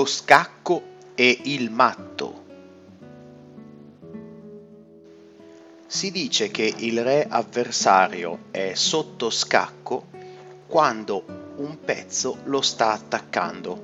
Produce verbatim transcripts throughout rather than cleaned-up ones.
scacco e il matto. Si dice che il re avversario è sotto scacco quando un pezzo lo sta attaccando,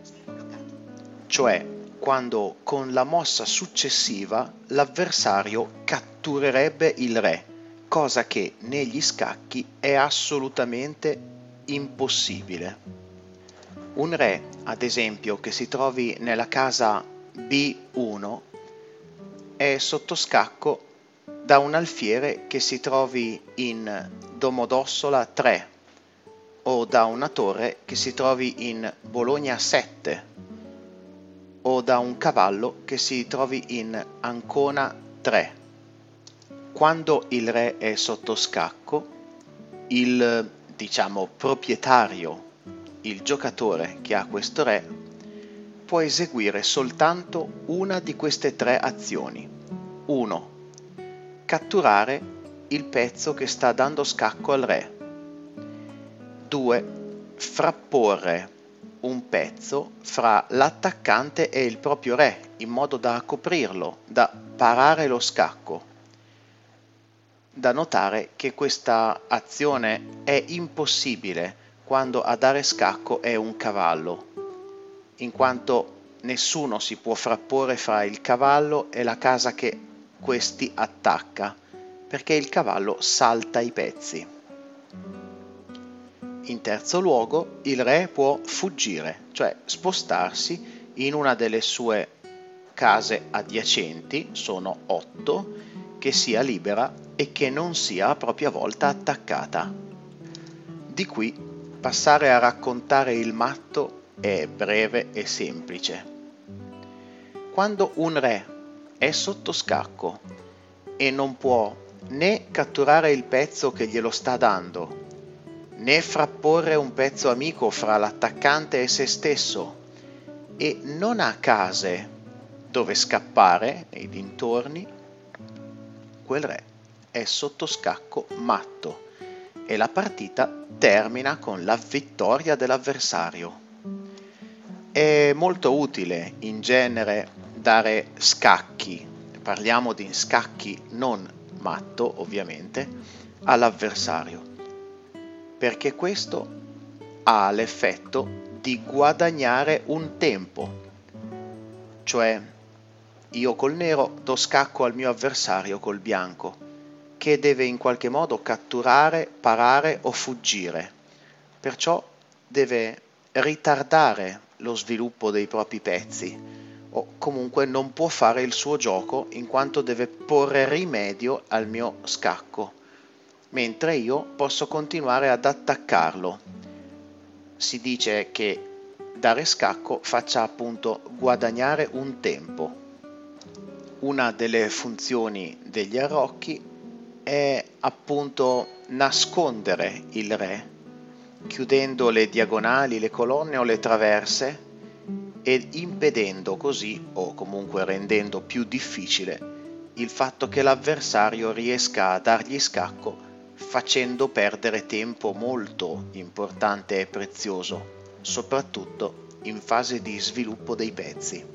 cioè quando con la mossa successiva l'avversario catturerebbe il re, cosa che negli scacchi è assolutamente impossibile. Un re, ad esempio, che si trovi nella casa B uno è sotto scacco da un alfiere che si trovi in Domodossola tre o da una torre che si trovi in Bologna sette o da un cavallo che si trovi in Ancona tre. Quando il re è sotto scacco, il, diciamo, proprietario, il giocatore che ha questo re, può eseguire soltanto una di queste tre azioni. uno. Catturare il pezzo che sta dando scacco al re. due. Frapporre un pezzo fra l'attaccante e il proprio re, in modo da coprirlo, da parare lo scacco. Da notare che questa azione è impossibile quando a dare scacco è un cavallo, in quanto nessuno si può frapporre fra il cavallo e la casa che questi attacca, perché il cavallo salta i pezzi. In terzo luogo, il re può fuggire, cioè spostarsi in una delle sue case adiacenti, sono otto, che sia libera e che non sia a propria volta attaccata. Di qui passare a raccontare il matto è breve e semplice. Quando un re è sotto scacco e non può né catturare il pezzo che glielo sta dando, né frapporre un pezzo amico fra l'attaccante e se stesso, e non ha case dove scappare nei dintorni, quel re è sotto scacco matto e la partita termina con la vittoria dell'avversario. È molto utile in genere dare scacchi, parliamo di scacchi non matto ovviamente, all'avversario, perché questo ha l'effetto di guadagnare un tempo, cioè io col nero do scacco al mio avversario col bianco, che deve in qualche modo catturare, parare o fuggire, perciò deve ritardare lo sviluppo dei propri pezzi, o comunque non può fare il suo gioco in quanto deve porre rimedio al mio scacco, mentre io posso continuare ad attaccarlo. Si dice che dare scacco faccia appunto guadagnare un tempo. Una delle funzioni degli arrocchi è appunto nascondere il re, chiudendo le diagonali, le colonne o le traverse ed impedendo così, o comunque rendendo più difficile, il fatto che l'avversario riesca a dargli scacco facendo perdere tempo molto importante e prezioso, soprattutto in fase di sviluppo dei pezzi.